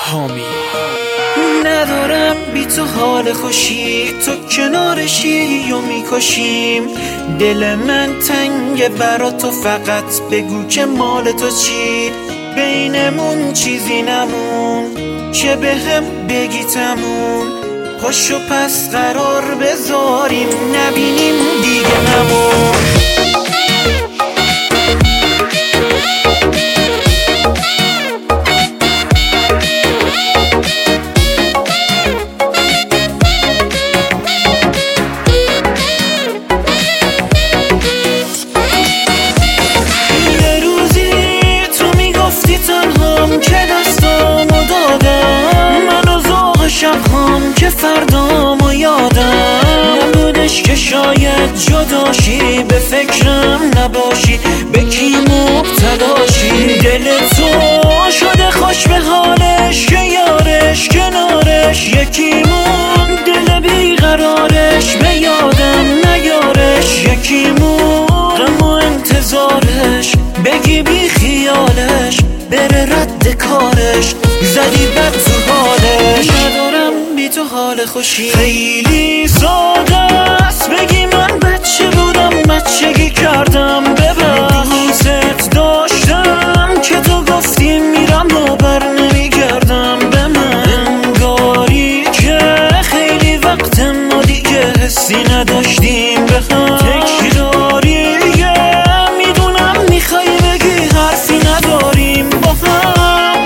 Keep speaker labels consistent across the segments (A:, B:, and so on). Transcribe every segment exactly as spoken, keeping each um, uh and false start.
A: حامی ندارم بی تو حال خوشی، تو کنارشی و میکشیم. دل من تنگه برا تو، فقط بگو که مال تو چی. بینمون چیزی نمون که به هم بگی تموم. پاشو پس قرار بذاریم، نبینیم دیگه نمون. که دستامو دادم من و ذوق شبهام که فردامو یادم نبودش که شاید جداشی، به فکرم نباشی، به کی مبتلاشی. دل تو شده خوش به حالش که یارش کنارش یکیمون. دل بیقرارش به یادم نیارش یکیمون. غم و انتظارش بگی بی خیالش بره رد کارش، زدی بد تو حالش. ندارم بی تو حال خوشی، خیلی ساده است بگی من بچه بودم بچگی کردم. ببخش دوست داشتم که تو گفتی میرم و بر نمیگردم به من. انگاری که خیلی وقت ما دیگه حسی نداشتیم به هم. تکراریه میدونم میخوای بگی حرفی نداریم با هم.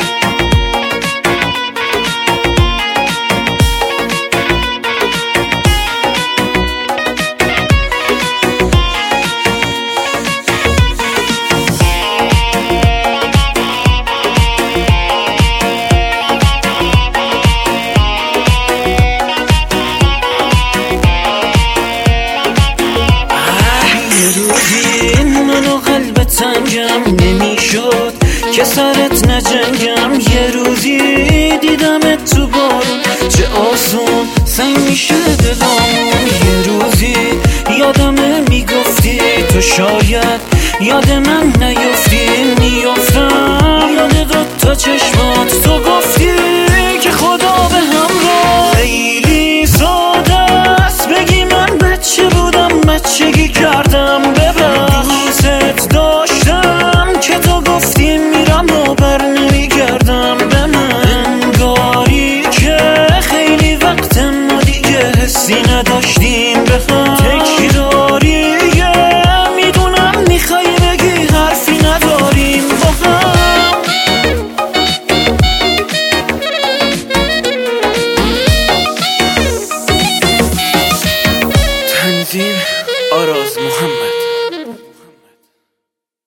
A: تنگم نمیشد که سرت نجنگم. یه روزی دیدمت تو بارون، چه آسون سنگ میشه دلامون. یه روزی یادمه میگفتی تو شاید یاد من نیفتی. میافتم یاد دوتا چشمات، تو گفتی که خدا به همراه. خیلی ساده است بگی من بچه بودم بچگی کردم. ببخش دوست داشتم که تو گفتی میرم و بر نمیگردم به من. انگاری که خیلی وقت ما دیگه حسی نداشتیم به هم. تکراریه میدونم میخوای بگی حرفی نداریم با هم. تنظیم آراز محمد.